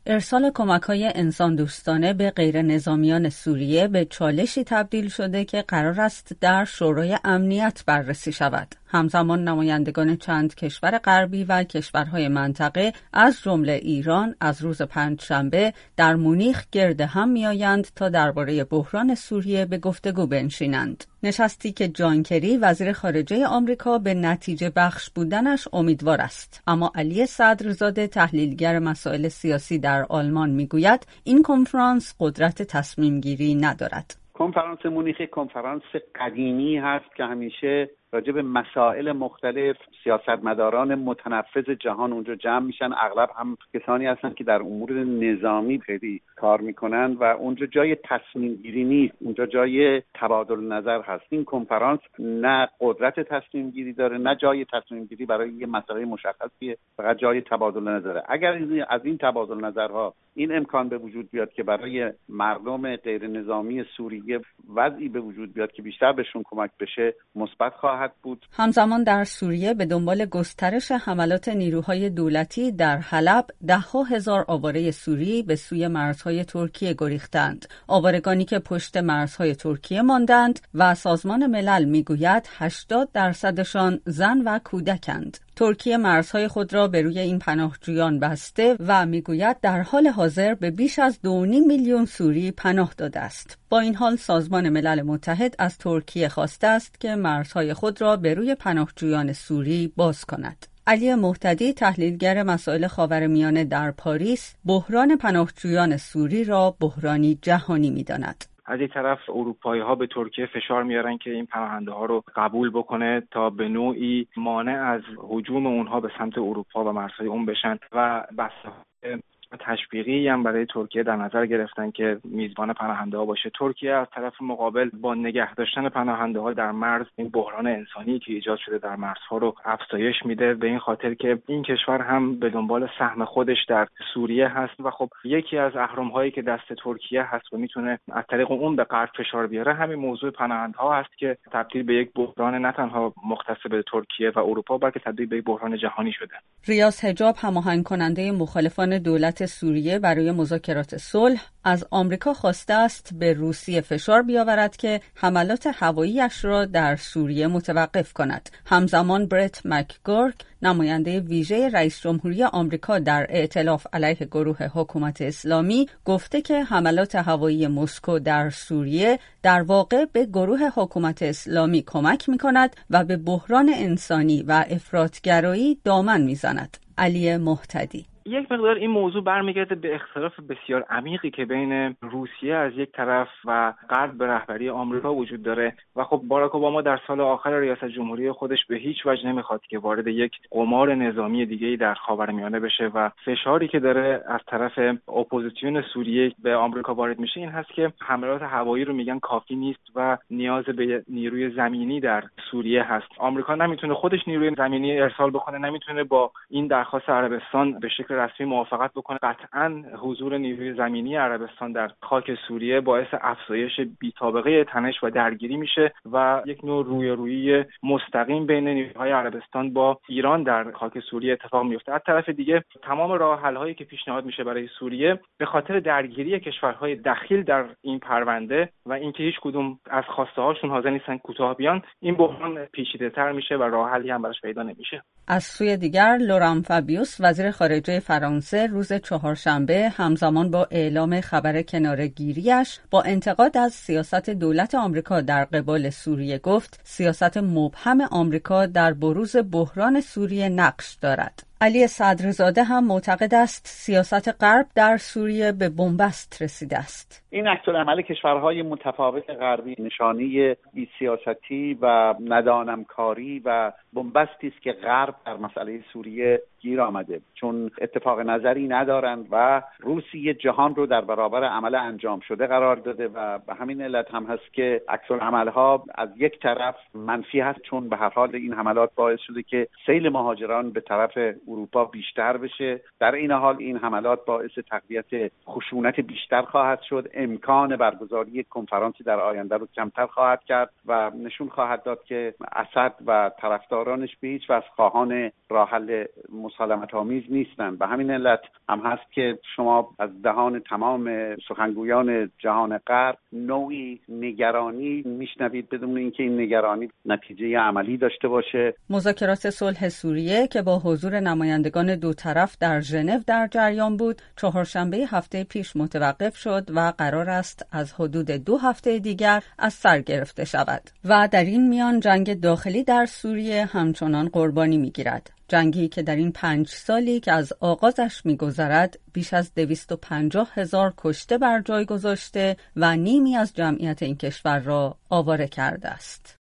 ارسال کمک‌های انسان دوستانه به غیر نظامیان سوریه به چالشی تبدیل شده که قرار است در شورای امنیت بررسی شود. همزمان نمایندگان چند کشور غربی و کشورهای منطقه از جمله ایران از روز پنجشنبه در مونیخ گرد هم می‌آیند تا درباره بحران سوریه به گفتگو بنشینند. نشستی که جان کری وزیر خارجه آمریکا به نتیجه بخش بودنش امیدوار است، اما علی صدرزاده تحلیلگر مسائل سیاسی در آلمان میگوید این کنفرانس قدرت تصمیم گیری ندارد. کنفرانس مونیخ کنفرانس قدیمی هست که همیشه راجع به مسائل مختلف سیاستمداران متنفذ جهان اونجا جمع میشن. اغلب هم کسانی هستن که در امور نظامی خیلی کار میکنن و اونجا جای تصمیم گیری نیست، اونجا جای تبادل نظر هست. این کنفرانس نه قدرت تصمیم گیری داره نه جای تصمیم گیری برای یه مسئله مشخصیه، فقط جای تبادل نظره. اگر از این تبادل نظرها این امکان به وجود بیاد که برای مردم غیر نظامی سوریه وضعی به وجود بیاد که بیشتر بهشون کمک بشه، مثبت خواهد بود. همزمان در سوریه به دنبال گسترش حملات نیروهای دولتی در حلب ده‌ها هزار آواره سوری به سوی مرزهای ترکیه گریختند. آوارگانی که پشت مرزهای ترکیه ماندند و سازمان ملل میگوید 80% زن و کودکند. ترکیه مرزهای خود را به روی این پناهجویان بسته و میگوید در حال حاضر به بیش از 2.5 میلیون سوری پناه داده است. با این حال سازمان ملل متحد از ترکیه خواسته است که مرزهای خود را به روی پناهجویان سوری باز کند. علی مهتدی تحلیلگر مسائل خاورمیانه در پاریس بحران پناهجویان سوری را بحرانی جهانی می‌داند. از این طرف اروپایی‌ها به ترکیه فشار میارن که این پناهنده‌ها رو قبول بکنه تا به نوعی مانع از هجوم اونها به سمت اروپا و مرزهای اون بشن و بحث‌های تشویقی هم برای ترکیه در نظر گرفتن که میزبان پناهنده‌ها باشه. ترکیه از طرف مقابل با نگه داشتن پناهنده‌ها در مرز این بحران انسانی که ایجاد شده در مرزها رو افزایش میده، به این خاطر که این کشور هم به دنبال سهم خودش در سوریه هست و خب یکی از اهرم‌هایی که دست ترکیه هست و میتونه از طریق اون به غرب فشار بیاره همین موضوع پناهنده‌ها هست که تبدیل به یک بحران نه تنها مختص به ترکیه و اروپا بلکه تبدیل به یک بحران جهانی شده. ریاض حجاب هماهنگ کننده مخالفان دولت سوریه برای مذاکرات صلح از آمریکا خواسته است به روسیه فشار بیاورد که حملات هوایی‌اش را در سوریه متوقف کند. همزمان برت مکگورک نماینده ویژه رئیس جمهوری آمریکا در ائتلاف علیه گروه حکومت اسلامی گفته که حملات هوایی مسکو در سوریه در واقع به گروه حکومت اسلامی کمک می‌کند و به بحران انسانی و افراط‌گرایی دامن می‌زند. علی مهتدی یک مقدار این موضوع برمیگرده به اختلاف بسیار عمیقی که بین روسیه از یک طرف و غرب به رهبری آمریکا وجود داره و خب باراک اوباما در سال آخر ریاست جمهوری خودش به هیچ وجه نمیخواد که وارد یک قمار نظامی دیگه‌ای در خاورمیانه بشه و فشاری که داره از طرف اپوزیسیون سوریه به آمریکا وارد میشه این هست که حملات هوایی رو میگن کافی نیست و نیاز به نیروی زمینی در سوریه هست. آمریکا نمیتونه خودش نیروی زمینی ارسال بکنه، نمیتونه با این درخواست عربستان به شکل رسمی موافقت بکنه. قطعاً حضور نیروی زمینی عربستان در خاک سوریه باعث افزایش بی‌سابقه تنش و درگیری میشه و یک نوع رویارویی مستقیم بین نیروهای عربستان با ایران در خاک سوریه اتفاق میفته. از طرف دیگه تمام راه حل‌هایی که پیشنهاد میشه برای سوریه به خاطر درگیری کشورهای دخیل در این پرونده و اینکه هیچ کدوم از خواسته هاشون حاضر نیستن کوتاه بیان، این بحران پیچیده‌تر میشه و راه حلی هم براش پیدا نمیشه. از سوی دیگر لوران فابیوس وزیر خارجه فرانسه روز چهارشنبه همزمان با اعلام خبر کناره‌گیری‌اش با انتقاد از سیاست دولت آمریکا در قبال سوریه گفت سیاست مبهم آمریکا در بروز بحران سوریه نقش دارد. علی صدرزاده هم معتقد است سیاست غرب در سوریه به بنبست رسیده است. این عکس‌العمل کشورهای متفاوت غربی نشانه بی‌سیاستی و ندانمکاری و بنبستی است که غرب در مسئله سوریه گیر آمده، چون اتفاق نظری ندارند و روسیه جهان رو در برابر عمل انجام شده قرار داده و به همین علت هم هست که عکس‌العمل‌ها از یک طرف منفی هست، چون به هر حال این حملات باعث شده که سیل مهاجران به طرف اروپا بیشتر بشه. در این حال این حملات باعث تقویت خشونت بیشتر خواهد شد، امکان برگزاری کنفرانسی در آینده رو کمتر خواهد کرد و نشون خواهد داد که اسد و طرفدارانش به هیچ وجه خواهان راه حل مسالمت‌آمیز نیستند. به همین علت هم هست که شما از دهان تمام سخنگویان جهان غرب نوعی نگرانی میشنوید بدون اینکه این نگرانی نتیجه عملی داشته باشه. مذاکرات صلح سوریه که با حضور نمایندگان دو طرف در ژنو در جریان بود، چهارشنبه هفته پیش متوقف شد و قرار است از حدود 2 هفته دیگر از سر گرفته شود. و در این میان جنگ داخلی در سوریه همچنان قربانی میگیرد. جنگی که در این 5 سالی که از آغازش می‌گذرد بیش از 250,000 کشته بر جای گذاشته و نیمی از جمعیت این کشور را آواره کرده است.